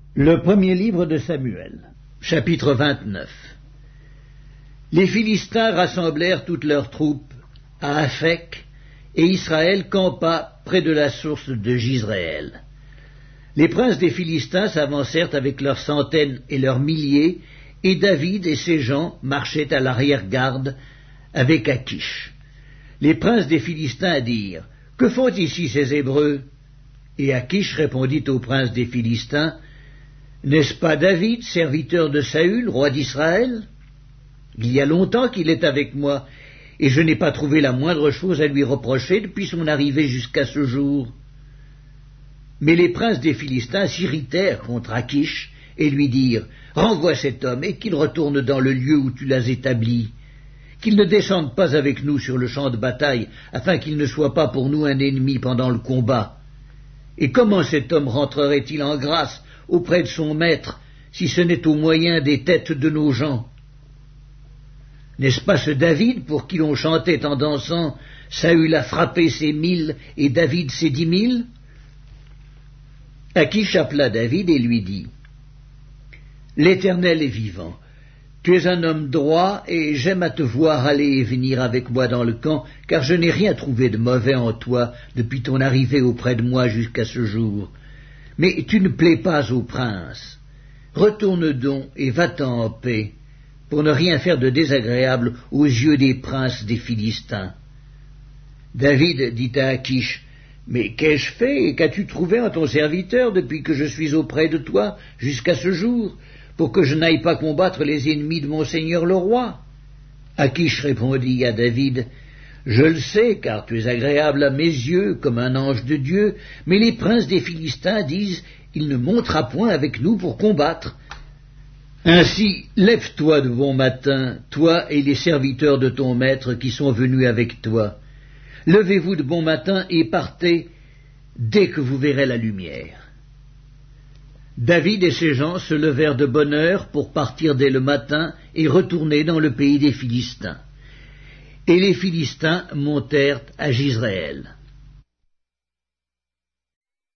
Le premier livre de Samuel, chapitre 29. Les Philistins rassemblèrent toutes leurs troupes à Aphek, et Israël campa près de la source de Jizréel. Les princes des Philistins s'avancèrent avec leurs centaines et leurs milliers, et David et ses gens marchaient à l'arrière-garde avec Akish. Les princes des Philistins dirent : « Que font ici ces Hébreux ?» Et Akish répondit aux princes des Philistins : « N'est-ce pas David, serviteur de Saül, roi d'Israël ? Il y a longtemps qu'il est avec moi, et je n'ai pas trouvé la moindre chose à lui reprocher depuis son arrivée jusqu'à ce jour. » Mais les princes des Philistins s'irritèrent contre Akish et lui dirent : « Renvoie cet homme et qu'il retourne dans le lieu où tu l'as établi, qu'il ne descende pas avec nous sur le champ de bataille, afin qu'il ne soit pas pour nous un ennemi pendant le combat. Et comment cet homme rentrerait-il en grâce auprès de son maître, si ce n'est au moyen des têtes de nos gens ? N'est-ce pas ce David pour qui l'on chantait en dansant : Saül a frappé ses 1000 et David ses 10 000 ? Akish appela David et lui dit : « L'Éternel est vivant. Tu es un homme droit, et j'aime à te voir aller et venir avec moi dans le camp, car je n'ai rien trouvé de mauvais en toi depuis ton arrivée auprès de moi jusqu'à ce jour. Mais tu ne plais pas au prince. Retourne donc et va-t'en en paix, pour ne rien faire de désagréable aux yeux des princes des Philistins. » David dit à Akish : « Mais qu'ai-je fait et qu'as-tu trouvé en ton serviteur depuis que je suis auprès de toi jusqu'à ce jour, pour que je n'aille pas combattre les ennemis de mon seigneur le roi ?» Akish répondit à David : « Je le sais, car tu es agréable à mes yeux comme un ange de Dieu, mais les princes des Philistins disent : il ne montera point avec nous pour combattre. Ainsi, lève-toi de bon matin, toi et les serviteurs de ton maître qui sont venus avec toi. Levez-vous de bon matin et partez dès que vous verrez la lumière. » David et ses gens se levèrent de bonne heure pour partir dès le matin et retourner dans le pays des Philistins. Et les Philistins montèrent à Jizréel.